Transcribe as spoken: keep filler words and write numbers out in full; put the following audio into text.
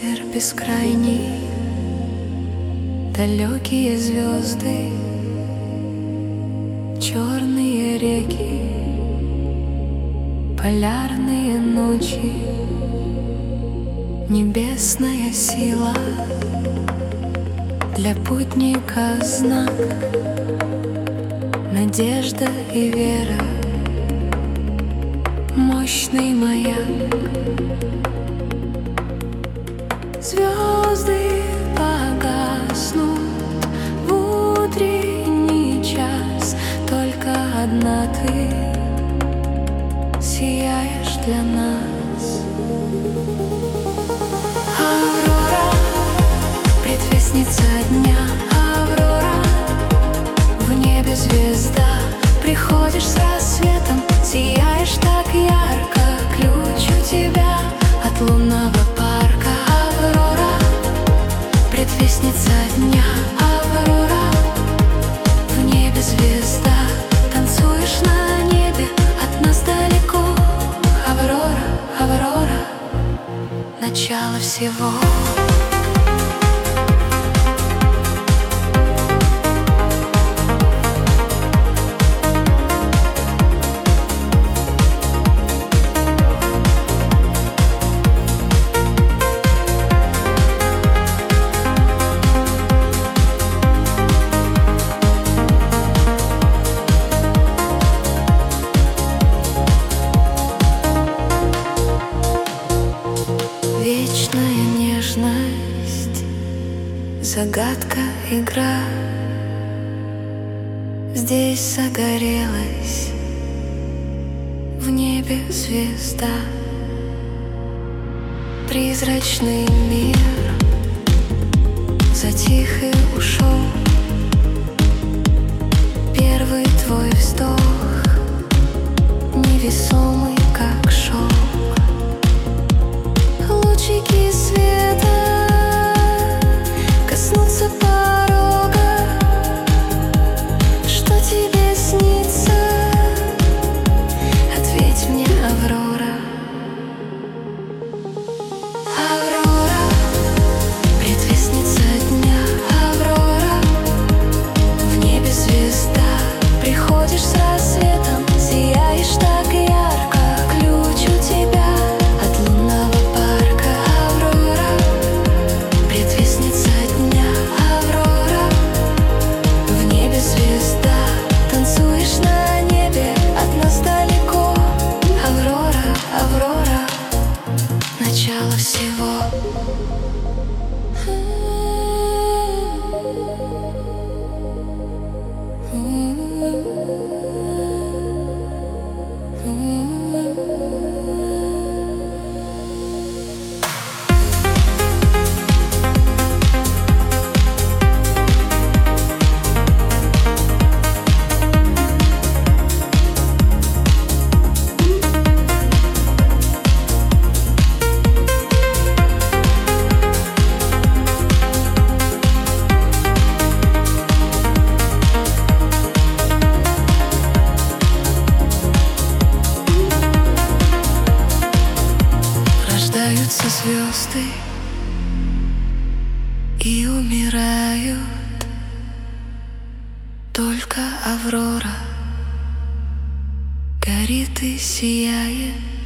север бескрайний, далекие звезды, черные реки, полярные ночи, небесная сила для путника знак, надежда и вера, мощный маяк. Звезды погаснут в утренний час, только одна ты сияешь для нас. Аврора, предвестница дня, Аврора, в небе звезда, приходишь с рассветом, сияешь так ярко, ключ у тебя от лунного парка. Аврора, предвестница дня, Аврора, в небе звезда, танцуешь на небе, от нас далеко. Аврора, Аврора, начало всего. Вечная нежность, загадка, игра. Здесь загорелась в небе звезда. Призрачный мир затих и ушел. Первый твой вздох невесомый, как шелк. Лучики света коснутся порога. Что тебе снится? Ответь мне, Аврора. Аврора, предвестница дня, Аврора, в небе звезда, приходишь с рассветом, сияешь так ярко, ключ у тебя от лунного парка. Аврора, предвестница дня, Аврора, в небе звезда, танцуешь на небе, от нас далеко. Аврора, Аврора, начало всего. Рождаются звезды и умирают, только Аврора горит и сияет.